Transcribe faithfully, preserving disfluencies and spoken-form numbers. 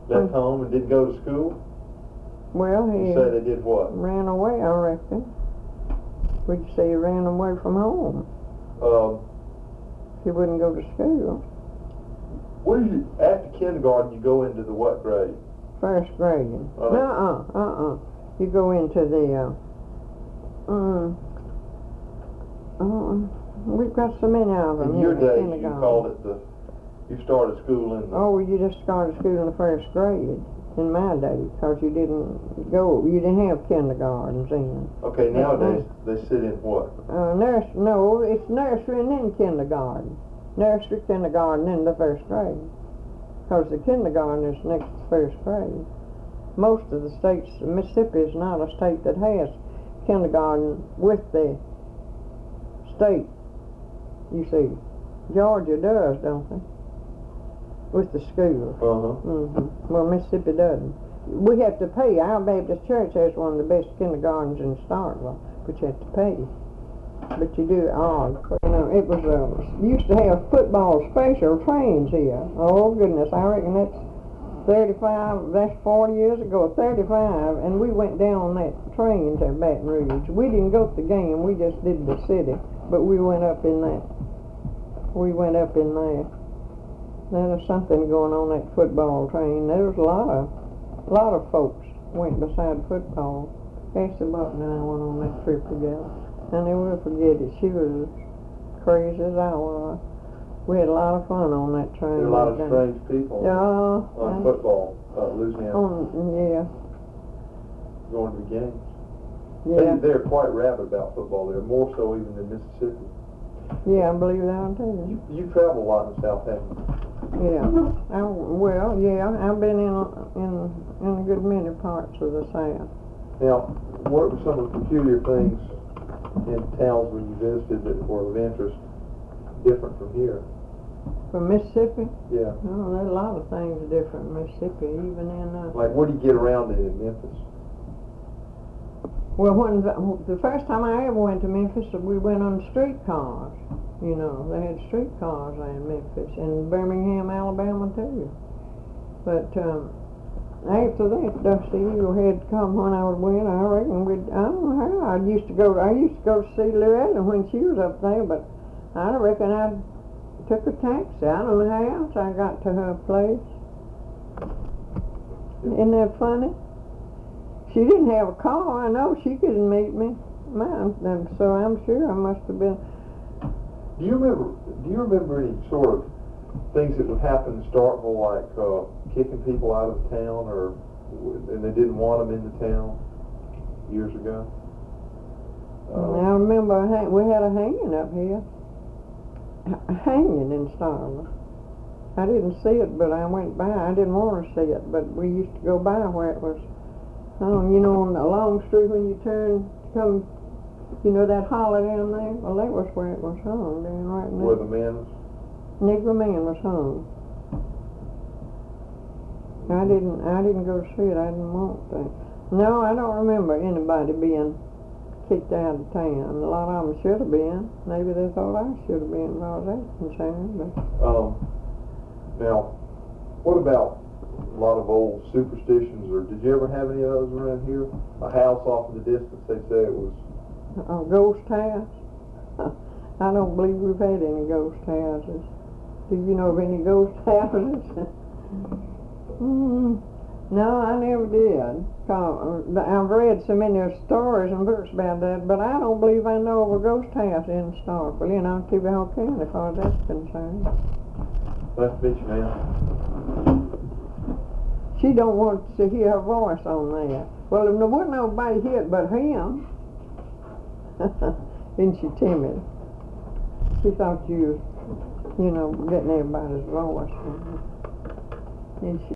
Left home and didn't go to school? Well, he You say they did what? ran away, I reckon. We could say he ran away from home. Um, He wouldn't go to school. what did you, after kindergarten, you go into the what grade? First grade. Uh, Uh-uh, uh-uh. You go into the, uh, um, uh, we've got so many of them In your in days, you kindergarten. called it the, you started school in the, Oh, you just started school in the first grade in my day, because you didn't go, you didn't have kindergartens then. okay, nowadays, they sit in what? Uh, nurse, no, it's nursery and then kindergarten. Nursery, kindergarten, then the first grade. Because the kindergarten is next to first grade. Most of the states, Mississippi is not a state that has kindergarten with the state, you see. Georgia does, don't they? With the school. Uh-huh. Mm-hmm. Well, Mississippi doesn't. We have to pay. Our Baptist church has one of the best kindergartens in Starkville, but you have to pay. But you do it all. You know, it was, uh, used to have football special trains here. Oh, goodness, I reckon that's thirty-five, that's forty years ago, thirty-five, and we went down on that train to Baton Rouge. We didn't go to the game, we just did the city, but we went up in that. We went up in there. There was something going on that football train. There was a lot of, a lot of folks went beside football. Cassie Button and I went on that trip together. And I will forget it. She was crazy as I was. We had a lot of fun on that train. There are a lot of that day. strange people Yeah. on football, uh, Louisiana, On, yeah. going to the games. Yeah. They, they're quite rabid about football there, more so even than Mississippi. Yeah, I believe that too. You, you travel a lot in South Haven. Yeah. I, well, yeah, I've been in, in, in a good many parts of the South. Now, what were some of the peculiar things in towns when you visited that were of interest, different from here? From Mississippi? Yeah. Oh, there's a lot of things different in Mississippi, even in, uh, Like, what do you get around in in Memphis? well, when the, the first time I ever went to Memphis, we went on streetcars. You know, they had streetcars there in Memphis, and Birmingham, Alabama too. But um, after that, Dusty Eagle had come when I was went. I reckon we'd, I don't know how. I used to go. I used to go to see Loretta when she was up there, but I reckon I took a taxi. I don't know how else I got to her place. Isn't that funny? She didn't have a car. I know she couldn't meet me. Mine, and so I'm sure I must have been. Do you remember? Do you remember any sort of things that would happen in Starkville, like uh, kicking people out of the town, or and they didn't want them in the town years ago? Uh, I remember hang, we had a hanging up here. H- hanging in Starkville. I didn't see it, but I went by. I didn't want to see it, but we used to go by where it was. Oh, you know, on the long street when you turn, come, you know that hollow down there? Well, that was where it was hung, down right in where there. the men? Negro man was hung. I didn't, I didn't go to see it. I didn't want to. No, I don't remember anybody being kicked out of town. A lot of them should have been. Maybe they thought I should have been, as far as that's concerned. But Um, now, what about a lot of old superstitions, or did you ever have any of those around here? A house off in the distance, they say it was. a ghost house? I don't believe we've had any ghost houses. Do you know of any ghost houses? mm, no, I never did. I've read so many stories and books about that, but I don't believe I know of a ghost house in Starkville, you know, Tibuhaw County, as far as that's concerned. Nice to meet you, ma'am. She don't want to hear her voice on there. Well, there wasn't nobody hit but him. Isn't she timid? She thought you, you know, getting everybody's voice. Isn't she?